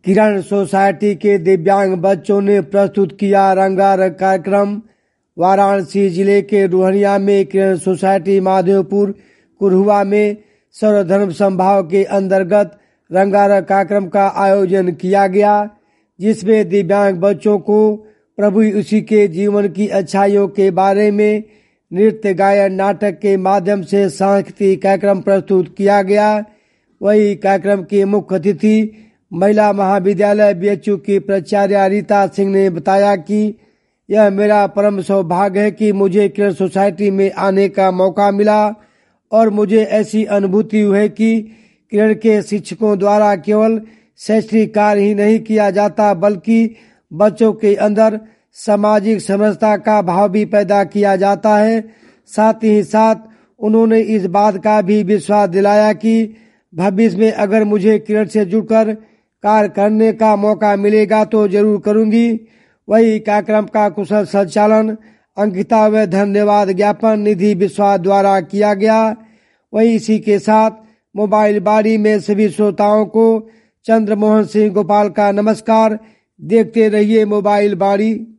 किरण society के दिव्यांग बच्चों ने प्रस्तुत किया रंगारंग कार्यक्रम। वाराणसी जिले के रोहनिया में किरण सोसाइटी माधोपुर कुरहुआ में सर्वधर्म समभाव के अंतर्गत रंगारंग कार्यक्रम का आयोजन किया गया, जिसमें दिव्यांग बच्चों को प्रभु यीशु के जीवन की अच्छाइयों के बारे में नृत्य, गायन, नाटक के माध्यम से सांस्कृतिक कार्यक्रम प्रस्तुत किया गया। वही कार्यक्रम के मुख्य अतिथि महिला महाविद्यालय बीएचयू की प्राचार्य रीता सिंह ने बताया कि यह मेरा परम सौभाग्य है कि मुझे किरण सोसाइटी में आने का मौका मिला और मुझे ऐसी अनुभूति हुई है कि किरण के शिक्षकों द्वारा केवल शैक्षणिक कार्य ही नहीं किया जाता, बल्कि बच्चों के अंदर सामाजिक समरसता का भाव भी पैदा किया जाता है। साथ ही साथ उन्होंने इस बात का भी विश्वास दिलाया कि भविष्य में अगर मुझे किरण से जुड़कर कार्य करने का मौका मिलेगा तो जरूर करूंगी। वही कार्यक्रम का कुशल संचालन अंकिता व धन्यवाद ज्ञापन निधि विश्वास द्वारा किया गया। वही इसी के साथ मोबाइल बाड़ी में सभी श्रोताओं को चंद्रमोहन सिंह गोपाल का नमस्कार। देखते रहिए मोबाइल बाड़ी।